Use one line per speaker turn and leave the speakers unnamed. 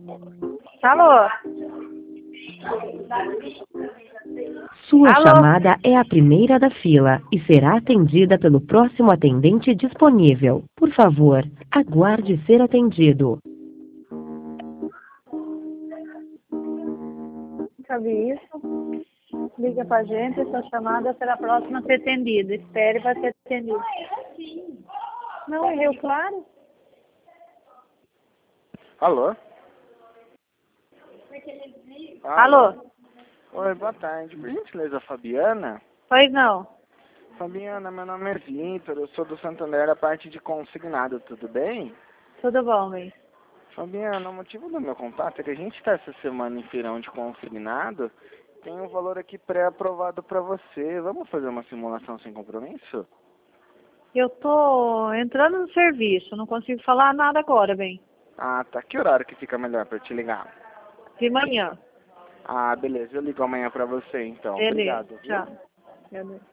Alô?
Sua
Alô?
chamada é a primeira da fila e será atendida pelo próximo atendente disponível. Por favor, aguarde ser atendido.
Sabe isso? Liga pra gente, sua chamada será a próxima a ser atendida. Espere para ser atendido. Não, é Rio Claro?
Alô?
Alô?
Oi, boa tarde. Por gentileza, Fabiana?
Pois não.
Fabiana, meu nome é Vitor, eu sou do Santander, a parte de consignado, tudo bem?
Tudo bom, bem?
Fabiana, o motivo do meu contato é que a gente está essa semana em feirão de consignado, tem um valor aqui pré-aprovado para você. Vamos fazer uma simulação sem compromisso?
Eu tô entrando no serviço, não consigo falar nada agora, bem.
Ah, tá. Que horário que fica melhor para eu te ligar?
De manhã.
Ah, beleza. Eu ligo amanhã para você, então.
Beleza,
Obrigado, viu?
tchau. Beleza.